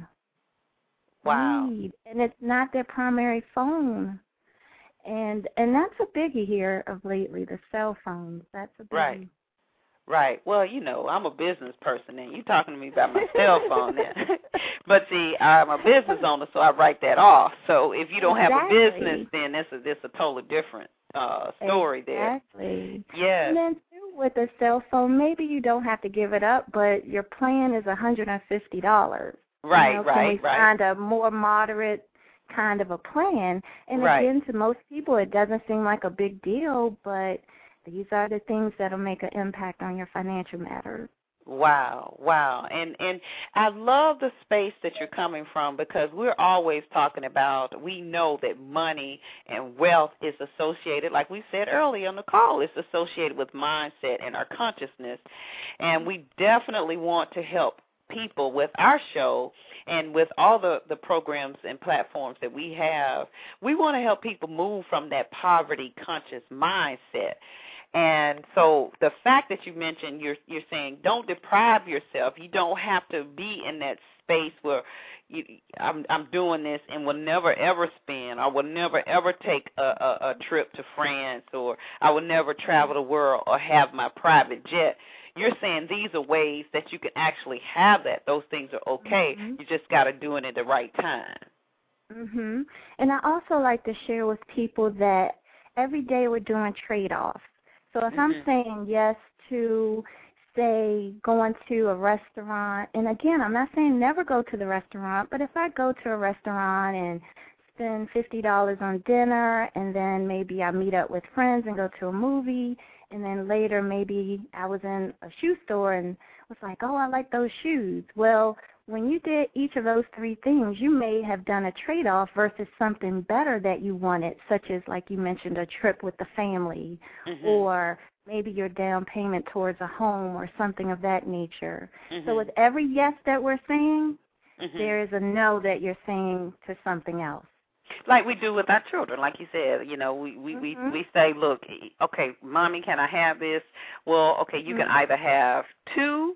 Wow. And it's not their primary phone. And that's a biggie here of lately, the cell phones. That's a biggie. Right. Well, I'm a business person, and you're talking to me about my cell phone there. But see, I'm a business owner, so I write that off. So if you don't have a business, then it's a totally different story there. Exactly. Yes. And then, too, with a cell phone, maybe you don't have to give it up, but your plan is $150. Right, Can we find a more moderate kind of a plan? And again, to most people, it doesn't seem like a big deal, but these are the things that will make an impact on your financial matters. Wow. And I love the space that you're coming from, because we're always talking about, we know that money and wealth is associated, like we said earlier on the call, it's associated with mindset and our consciousness. And we definitely want to help people with our show and with all the programs and platforms that we have. We want to help people move from that poverty-conscious mindset. And so the fact that you mentioned, you're saying don't deprive yourself. You don't have to be in that space where I'm doing this and will never, ever spend, or will never, ever take a trip to France, or I will never travel the world or have my private jet. You're saying these are ways that you can actually have that. Those things are okay. You just got to do it at the right time. And I also like to share with people that every day we're doing trade-offs. So if I'm saying yes to, say, going to a restaurant, and again, I'm not saying never go to the restaurant, but if I go to a restaurant and spend $50 on dinner, and then maybe I meet up with friends and go to a movie, and then later maybe I was in a shoe store and was like, oh, I like those shoes. Well, when you did each of those three things, you may have done a trade-off versus something better that you wanted, such as, like you mentioned, a trip with the family, or maybe your down payment towards a home or something of that nature. So with every yes that we're saying, there is a no that you're saying to something else. Like we do with our children, like you said, we say, look, okay, Mommy, can I have this? Well, okay, you can either have 2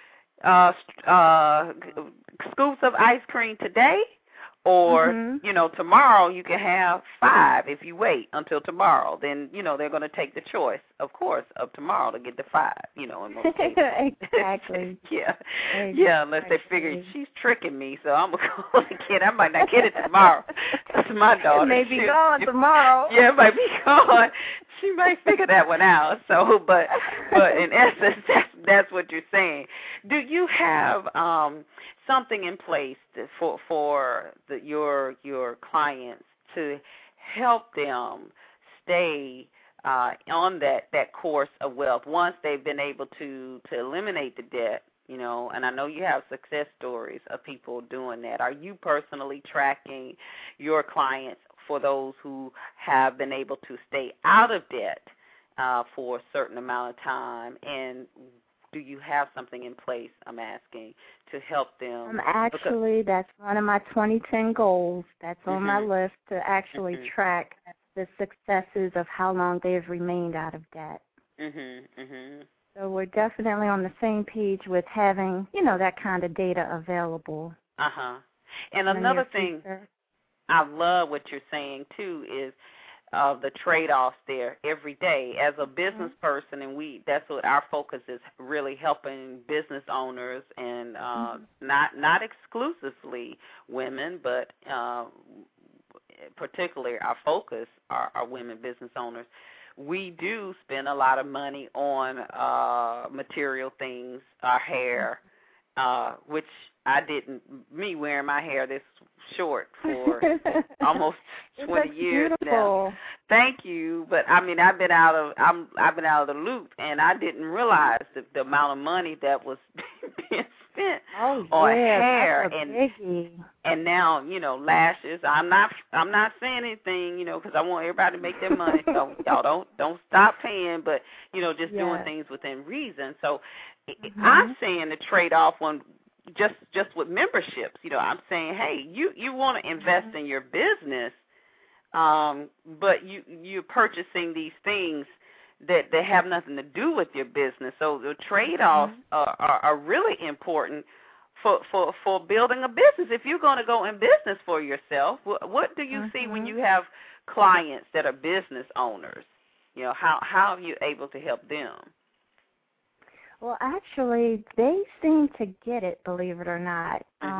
scoops of ice cream today, or, tomorrow you can have 5 if you wait until tomorrow. Then, they're going to take the choice, of course, of tomorrow to get the 5, in most cases. Exactly. Yeah, unless they figure she's tricking me, so I'm going to call the kid. I might not get it tomorrow. That's my daughter. It may be gone tomorrow. Yeah, it might be gone. She might figure that one out. So, but in essence, that's what you're saying. Do you have something in place for your clients to help them stay on that course of wealth once they've been able to eliminate the debt? And I know you have success stories of people doing that. Are you personally tracking your clients for those who have been able to stay out of debt for a certain amount of time? And do you have something in place, I'm asking, to help them? Actually, that's one of my 2010 goals. That's on my list, to actually track the successes of how long they've remained out of debt. So we're definitely on the same page with having, that kind of data available. And another thing, I love what you're saying, too, is the trade-offs there every day. As a business person, and that's what our focus is, really helping business owners, and not exclusively women, but particularly our focus are women business owners. We do spend a lot of money on material things, our hair, which I didn't, me wearing my hair this short for almost 20 years beautiful. now. Thank you, but I mean I've been out of the loop, and I didn't realize the amount of money that was being spent on hair and now lashes. I'm not saying anything because I want everybody to make their money. So y'all don't stop paying, but just doing things within reason. So I'm saying the trade off on just with memberships. I'm saying, hey, you want to invest in your business, but you're purchasing these things that have nothing to do with your business. So the trade-offs are really important for building a business. If you're going to go in business for yourself, what do you see when you have clients that are business owners? How are you able to help them? Well, actually, they seem to get it, believe it or not.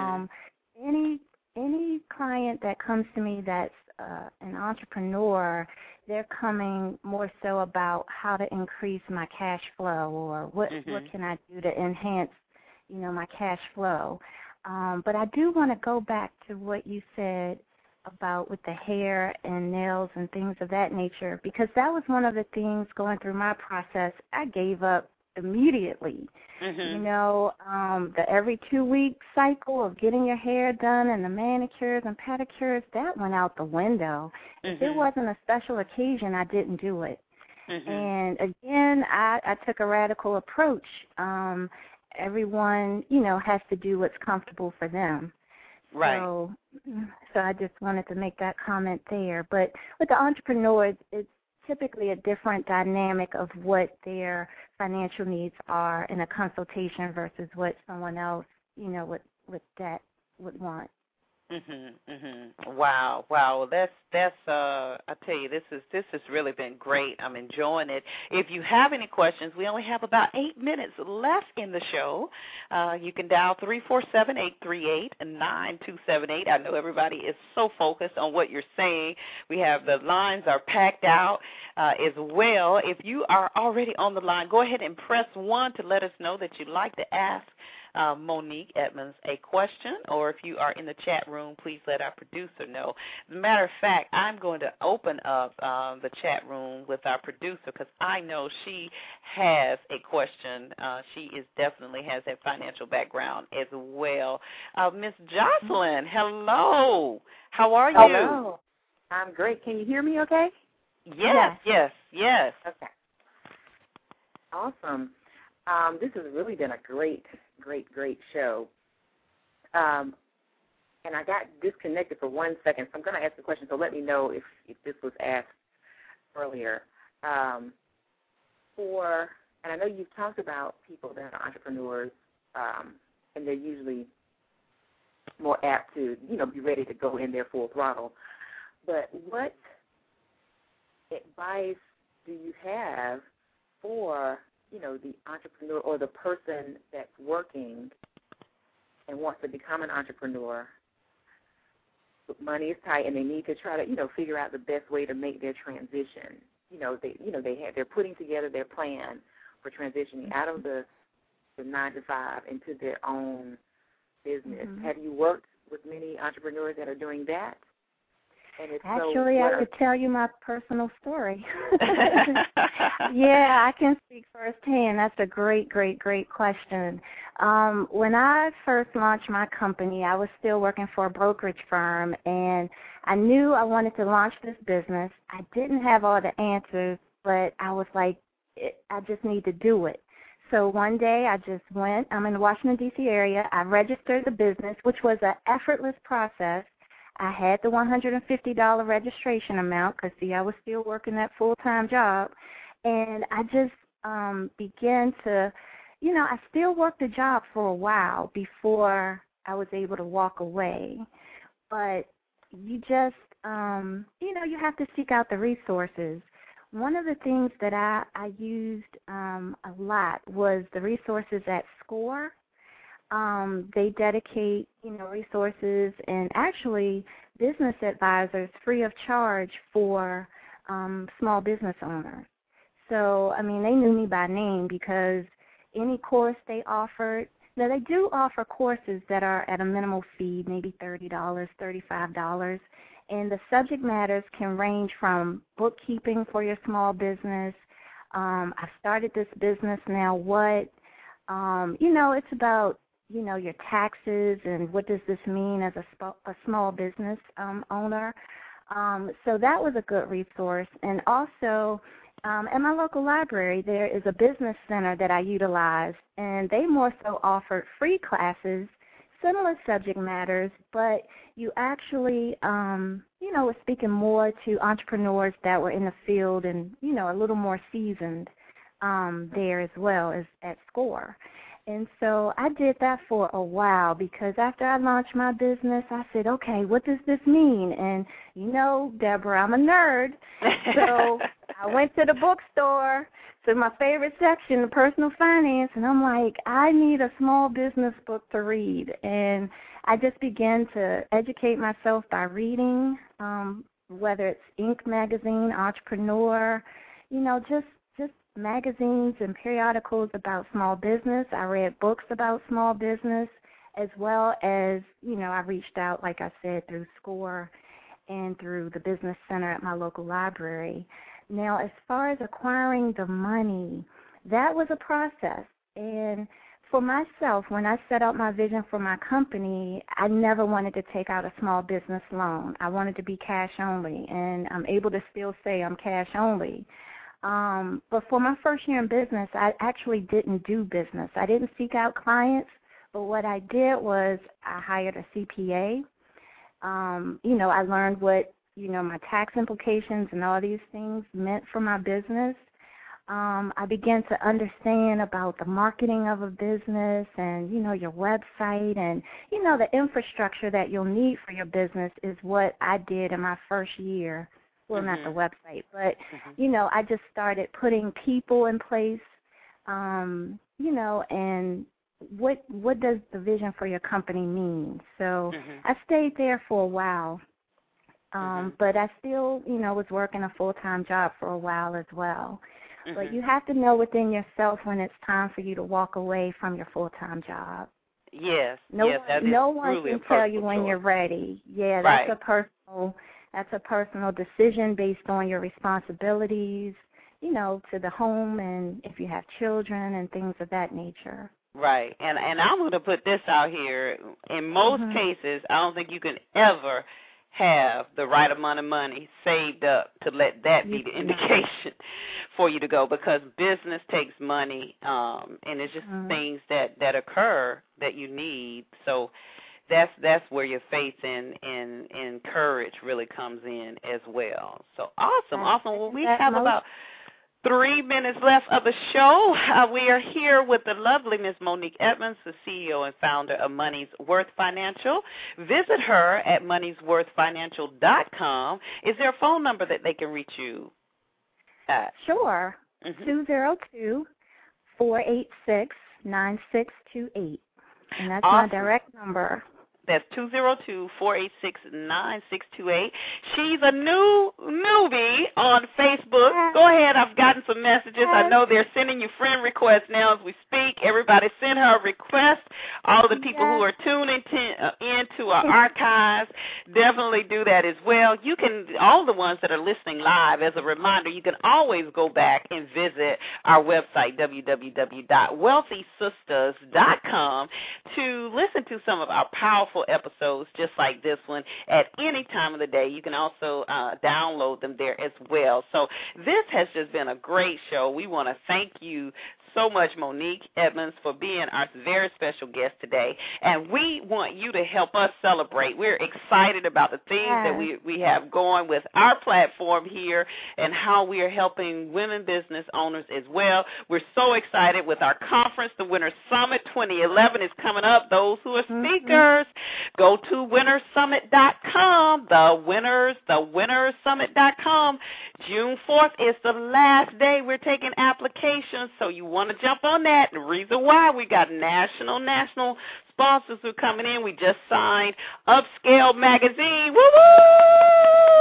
Any client that comes to me that's an entrepreneur, they're coming more so about how to increase my cash flow or what can I do to enhance, my cash flow. But I do want to go back to what you said about with the hair and nails and things of that nature, because that was one of the things going through my process. I gave up immediately. The every 2-week cycle of getting your hair done and the manicures and pedicures, that went out the window. If it wasn't a special occasion, I didn't do it. And again, I took a radical approach. Everyone, has to do what's comfortable for them. Right. So I just wanted to make that comment there. But with the entrepreneurs, it's typically a different dynamic of what their financial needs are in a consultation versus what someone else, with that would want. Wow. That's I tell you, this has really been great. I'm enjoying it. If you have any questions, we only have about 8 minutes left in the show. You can dial 347-838-9278. I know everybody is so focused on what you're saying. We have the lines are packed out as well. If you are already on the line, go ahead and press 1 to let us know that you'd like to ask Monique Edmonds a question, or if you are in the chat room, please let our producer know. As a matter of fact, I'm going to open up the chat room with our producer because I know she has a question. She definitely has that financial background as well. Miss Jocelyn, hello. How are you? Hello. I'm great. Can you hear me okay? Yes. Okay. Awesome. This has really been a great show. And I got disconnected for 1 second, so I'm going to ask a question, so let me know if this was asked earlier. And I know you've talked about people that are entrepreneurs, and they're usually more apt to, be ready to go in there full throttle. But what advice do you have for the entrepreneur or the person that's working and wants to become an entrepreneur? Money is tight, and they need to try to, figure out the best way to make their transition. They're putting together their plan for transitioning out of the 9-to-5 into their own business. Have you worked with many entrepreneurs that are doing that? And actually, I could tell you my personal story. Yeah, I can speak firsthand. That's a great question. When I first launched my company, I was still working for a brokerage firm, and I knew I wanted to launch this business. I didn't have all the answers, but I was like, I just need to do it. So one day I just went. I'm in the Washington, D.C. area. I registered the business, which was an effortless process. I had the $150 registration amount because, I was still working that full-time job. And I just began to, I still worked the job for a while before I was able to walk away. But you just, you have to seek out the resources. One of the things that I used a lot was the resources at SCORE. They dedicate, resources and actually business advisors free of charge for small business owners. So, they knew me by name because any course they offered, Now, they do offer courses that are at a minimal fee, maybe $30, $35, and the subject matters can range from bookkeeping for your small business. I've started this business now. What? It's about, your taxes and what does this mean as a small business owner. So that was a good resource. And also, at my local library, there is a business center that I utilize, and they more so offered free classes, similar subject matters, but you actually, was speaking more to entrepreneurs that were in the field and, a little more seasoned there as well as at SCORE. And so I did that for a while because after I launched my business, I said, okay, what does this mean? And, Deborah, I'm a nerd. So I went to the bookstore to my favorite section, the personal finance, and I'm like, I need a small business book to read. And I just began to educate myself by reading, whether it's Inc. magazine, Entrepreneur, just magazines and periodicals about small business. I read books about small business as well as, I reached out, like I said, through SCORE and through the business center at my local library. Now, as far as acquiring the money, that was a process. And for myself, when I set out my vision for my company, I never wanted to take out a small business loan. I wanted to be cash only, and I'm able to still say I'm cash only. But for my first year in business, I actually didn't do business. I didn't seek out clients, but what I did was I hired a CPA. I learned what, my tax implications and all these things meant for my business. I began to understand about the marketing of a business and, your website and, the infrastructure that you'll need for your business is what I did in my first year. Well, not the website, but, I just started putting people in place, and what does the vision for your company mean? So I stayed there for a while, but I still, was working a full-time job for a while as well. But you have to know within yourself when it's time for you to walk away from your full-time job. Yes, no one can tell you when you're ready. Yeah, that's a personal decision based on your responsibilities, to the home and if you have children and things of that nature. Right. And I'm going to put this out here. In most cases, I don't think you can ever have the right amount of money saved up to let that be the indication for you to go, because business takes money, and it's just things that occur that you need. So that's where your faith and courage really comes in as well. So awesome. Well, we have about 3 minutes left of the show. We are here with the lovely Ms. Monique Edmonds, the CEO and founder of Money's Worth Financial. Visit her at moneysworthfinancial.com. Is there a phone number that they can reach you at? Sure. 202-486-9628. And that's my direct number. That's 202-486-9628. She's a newbie on Facebook. Go ahead. I've gotten some messages. I know they're sending you friend requests now as we speak. Everybody send her a request. All the people who are tuning into our archives, definitely do that as well. You can, all the ones that are listening live, as a reminder, you can always go back and visit our website, www.wealthysisters.com, to listen to some of our powerful episodes just like this one at any time of the day. You can also download them there as well. So this has just been a great show. We want to thank you so much, Monique Edmonds, for being our very special guest today. And we want you to help us celebrate. We're excited about the things that we have going with our platform here and how we are helping women business owners as well. We're so excited with our conference. The Winter Summit 2011 is coming up. Those who are speakers, go to winnersummit.com, winnersummit.com. June 4th is the last day we're taking applications, so you want to jump on that. The reason why, we got national sponsors who are coming in. We just signed Upscale Magazine. Woo-woo!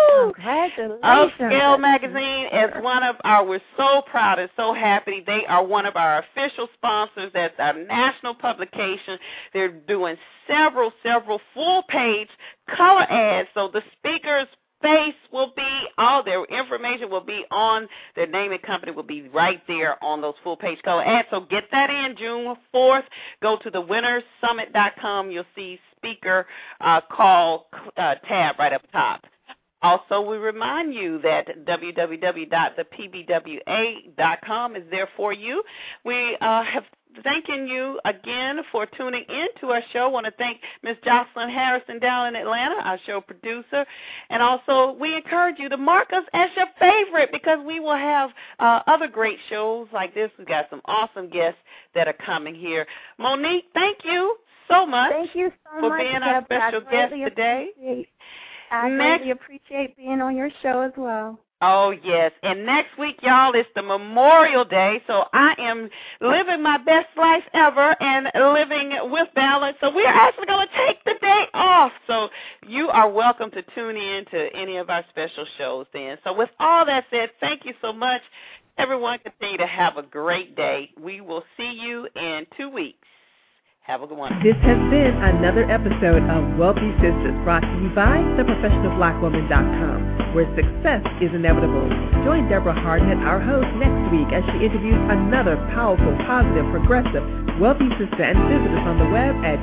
Congratulations. Upscale Magazine is one of we're so proud and so happy. They are one of our official sponsors. That's our national publication. They're doing several full-page color ads. So the speakers' face will be, all their information will be on, their name and company will be right there on those full-page color ads. So get that in June 4th. Go to thewinnersummit.com. You'll see speaker call tab right up top. Also, we remind you that www.thepbwa.com is there for you. We have thanking you again for tuning in to our show. I want to thank Ms. Jocelyn Harrison down in Atlanta, our show producer. And also, we encourage you to mark us as your favorite because we will have other great shows like this. We've got some awesome guests that are coming here. Monique, thank you so much. Thank you so for much, being our special guest today. I really appreciate being on your show as well. Oh, yes. And next week, y'all, it's the Memorial Day, so I am living my best life ever and living with balance. So we're actually going to take the day off. So you are welcome to tune in to any of our special shows then. So with all that said, thank you so much. Everyone continue to have a great day. We will see you in 2 weeks. Have a good one. This has been another episode of Wealthy Sistas, brought to you by theprofessionalblackwoman.com, where success is inevitable. Join Deborah Hardnett, our host, next week as she interviews another powerful, positive, progressive, wealthy sister, and visit us on the web at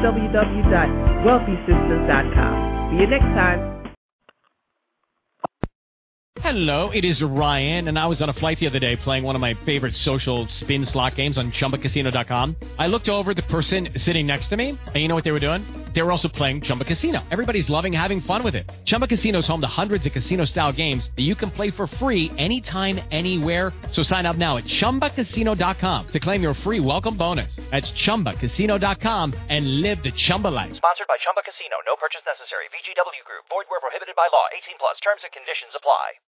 www.wealthysisters.com. See you next time. Hello, it is Ryan, and I was on a flight the other day playing one of my favorite social spin slot games on ChumbaCasino.com. I looked over the person sitting next to me, and you know what they were doing? They were also playing Chumba Casino. Everybody's loving having fun with it. Chumba Casino is home to hundreds of casino-style games that you can play for free anytime, anywhere. So sign up now at ChumbaCasino.com to claim your free welcome bonus. That's ChumbaCasino.com and live the Chumba life. Sponsored by Chumba Casino. No purchase necessary. VGW Group. Void where prohibited by law. 18+. Terms and conditions apply.